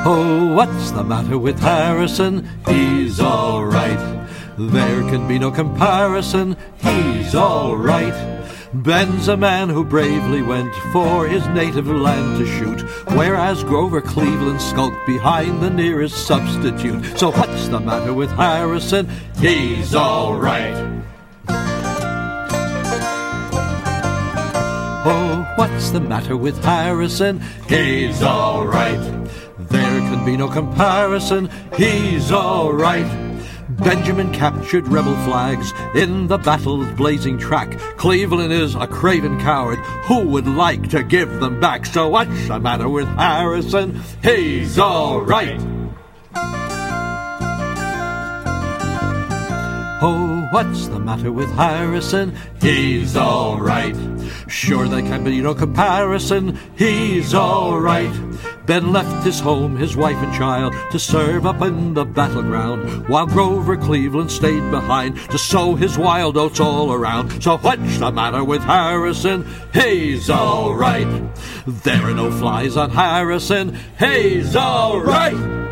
Oh, what's the matter with Harrison? He's all right. There can be no comparison. He's all right. Ben's a man who bravely went for his native land to shoot, whereas Grover Cleveland skulked behind the nearest substitute. So what's the matter with Harrison? He's all right. Oh, what's the matter with Harrison? He's all right. There can be no comparison. He's all right. Benjamin captured rebel flags in the battle's blazing track. Cleveland is a craven coward who would like to give them back. So what's the matter with Harrison? He's all right. Oh, what's the matter with Harrison? He's all right. Sure, there can be no comparison. He's all right. Ben left his home, his wife and child, to serve up in the battleground, while Grover Cleveland stayed behind to sow his wild oats all around. So what's the matter with Harrison? He's all right. There are no flies on Harrison. He's all right.